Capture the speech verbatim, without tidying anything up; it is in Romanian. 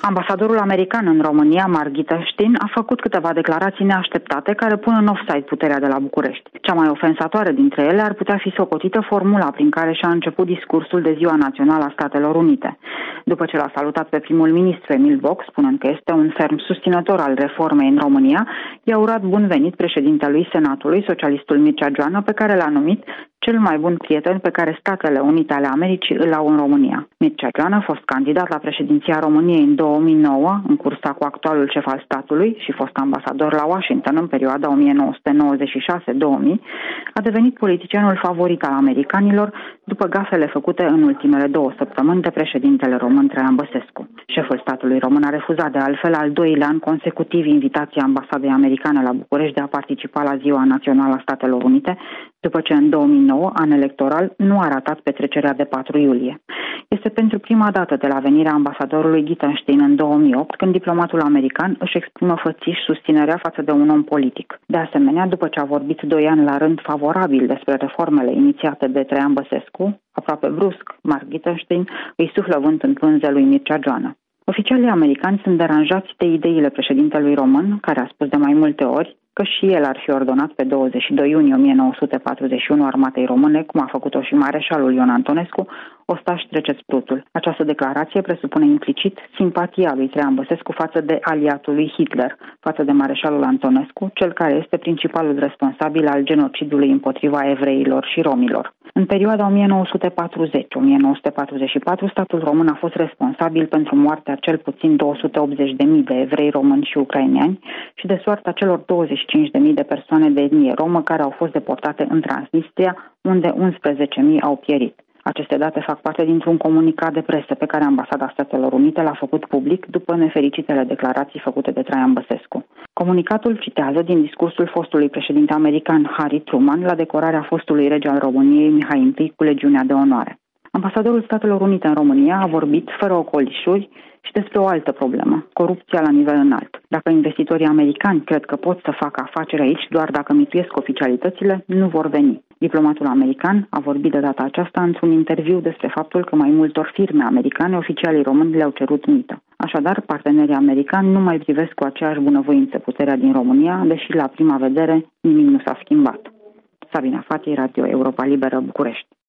Ambasadorul american în România, Mark Gittenstein, a făcut câteva declarații neașteptate care pun în offside puterea de la București. Cea mai ofensatoare dintre ele ar putea fi socotită formula prin care și-a început discursul de Ziua Națională a Statelor Unite. După ce l-a salutat pe primul ministru Emil Boc, spunând că este un ferm susținător al reformei în România, i-a urat bun venit președintelui Senatului, socialistul Mircea Joană, pe care l-a numit cel mai bun prieten pe care Statele Unite ale Americii îl au în România. Mircea Joană a fost candidat la președinția României în două mii nouă, în cursa cu actualul șef al statului și fost ambasador la Washington în perioada o mie nouă sute nouăzeci și șase - două mii, a devenit politicianul favorit al americanilor după gafele făcute în ultimele două săptămâni de președintele român Traian Băsescu. Șeful statului român a refuzat de altfel al doilea an consecutiv invitația ambasadei americane la București de a participa la Ziua Națională a Statelor Unite, după ce în două mii nouă, an electoral, nu a ratat petrecerea de patru iulie. Este pentru prima dată de la venirea ambasadorului Gittenstein în două mii opt, când diplomatul american își exprimă fățiș susținerea față de un om politic. De asemenea, după ce a vorbit doi ani la rând favorabil despre reformele inițiate de Traian Băsescu, aproape brusc, Mark Gittenstein îi suflă vânt în pânze lui Mircea Joană. Oficialii americani sunt deranjați de ideile președintelui român, care a spus de mai multe ori că și el ar fi ordonat pe douăzeci și doi iunie o mie nouă sute patruzeci și unu armatei române, cum a făcut-o și mareșalul Ion Antonescu, ostași treceți prutul. Această declarație presupune implicit simpatia lui Traian Băsescu față de aliatul lui Hitler, față de mareșalul Antonescu, cel care este principalul responsabil al genocidului împotriva evreilor și romilor. În perioada o mie nouă sute patruzeci - o mie nouă sute patruzeci și patru, statul român a fost responsabil pentru moartea cel puțin două sute optzeci de mii de evrei români și ucraineni și de soarta celor douăzeci și cinci de mii de persoane de etnie romă care au fost deportate în Transnistria, unde unsprezece mii au pierit. Aceste date fac parte dintr-un comunicat de presă pe care Ambasada Statelor Unite l-a făcut public după nefericitele declarații făcute de Traian Băsescu. Comunicatul citează din discursul fostului președinte american Harry Truman la decorarea fostului rege al României Mihai I cu Legiunea de Onoare. Ambasadorul Statelor Unite în România a vorbit fără ocolișuri și despre o altă problemă, corupția la nivel înalt. Dacă investitorii americani cred că pot să facă afaceri aici doar dacă mituiesc oficialitățile, nu vor veni. Diplomatul american a vorbit de data aceasta într-un interviu despre faptul că mai multor firme americane oficialii români le-au cerut mită. Așadar, partenerii americani nu mai privesc cu aceeași bunăvoință puterea din România, deși la prima vedere nimic nu s-a schimbat. Sabina Fati, Radio Europa Liberă, București.